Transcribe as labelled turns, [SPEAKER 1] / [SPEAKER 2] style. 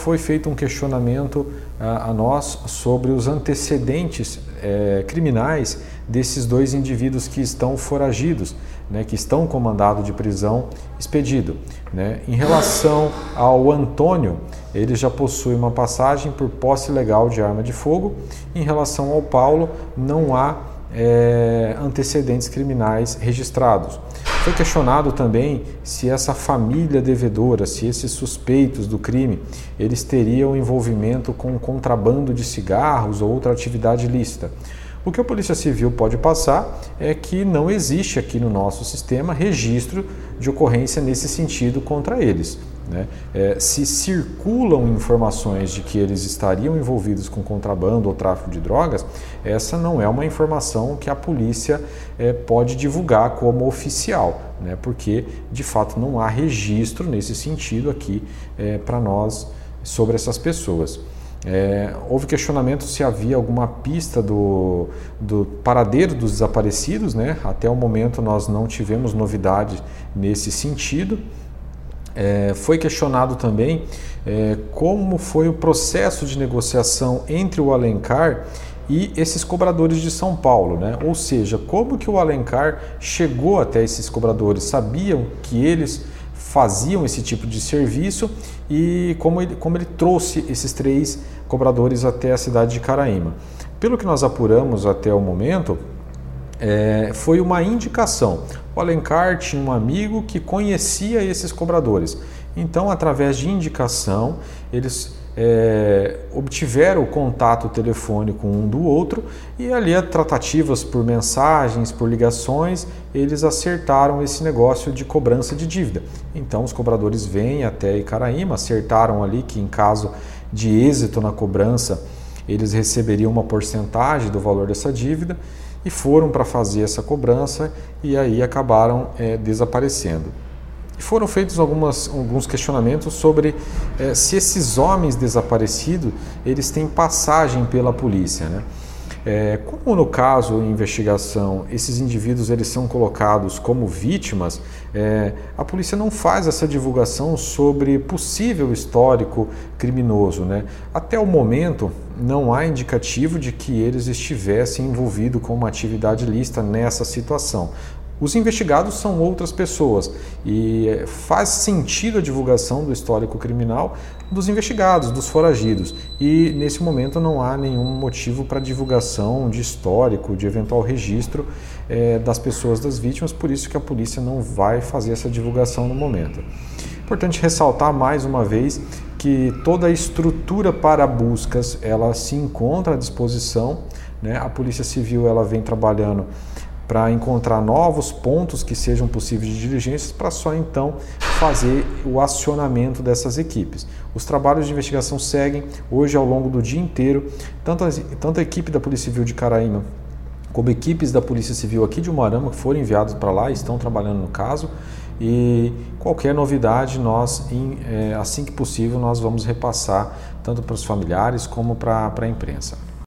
[SPEAKER 1] foi feito um questionamento a nós sobre os antecedentes criminais desses dois indivíduos que estão foragidos, né, que estão com mandado de prisão expedido. Né? Em relação ao Antônio, ele já possui uma passagem por posse ilegal de arma de fogo. Em relação ao Paulo, não há antecedentes criminais registrados. Foi questionado também se essa família devedora, se esses suspeitos do crime, eles teriam envolvimento com contrabando de cigarros ou outra atividade ilícita. O que a Polícia Civil pode passar é que não existe aqui no nosso sistema registro de ocorrência nesse sentido contra eles. Né? Se circulam informações de que eles estariam envolvidos com contrabando ou tráfico de drogas, essa não é uma informação que a polícia pode divulgar como oficial, né? Porque de fato não há registro nesse sentido aqui para nós sobre essas pessoas. Houve questionamento se havia alguma pista do paradeiro dos desaparecidos, né? Até o momento nós não tivemos novidade nesse sentido. Foi questionado também como foi o processo de negociação entre o Alencar e esses cobradores de São Paulo, né? Ou seja, como que o Alencar chegou até esses cobradores, sabiam que eles faziam esse tipo de serviço e como ele trouxe esses 3 cobradores até a cidade de Caraíma. Pelo que nós apuramos até o momento, foi uma indicação. O Alencar tinha um amigo que conhecia esses cobradores. Então, através de indicação, eles obtiveram o contato telefônico um do outro e ali tratativas por mensagens, por ligações, eles acertaram esse negócio de cobrança de dívida. Então, os cobradores vêm até Icaraíma, acertaram ali que em caso de êxito na cobrança, eles receberiam uma porcentagem do valor dessa dívida e foram para fazer essa cobrança e aí acabaram desaparecendo. E foram feitos alguns questionamentos sobre se esses homens desaparecidos eles têm passagem pela polícia, né? Como no caso em investigação esses indivíduos eles são colocados como vítimas, a polícia não faz essa divulgação sobre possível histórico criminoso, né? Até o momento não há indicativo de que eles estivessem envolvidos com uma atividade ilícita nessa situação. Os investigados são outras pessoas e faz sentido a divulgação do histórico criminal dos investigados, dos foragidos. E nesse momento não há nenhum motivo para divulgação de histórico, de eventual registro das pessoas das vítimas, por isso que a polícia não vai fazer essa divulgação no momento. Importante ressaltar mais uma vez que toda a estrutura para buscas ela se encontra à disposição, né? A Polícia Civil ela vem trabalhando para encontrar novos pontos que sejam possíveis de diligências para só então fazer o acionamento dessas equipes. Os trabalhos de investigação seguem hoje ao longo do dia inteiro, tanto a equipe da Polícia Civil de Caraíma como equipes da Polícia Civil aqui de Umuarama que foram enviados para lá estão trabalhando no caso e qualquer novidade nós, assim que possível, nós vamos repassar tanto para os familiares como para a imprensa.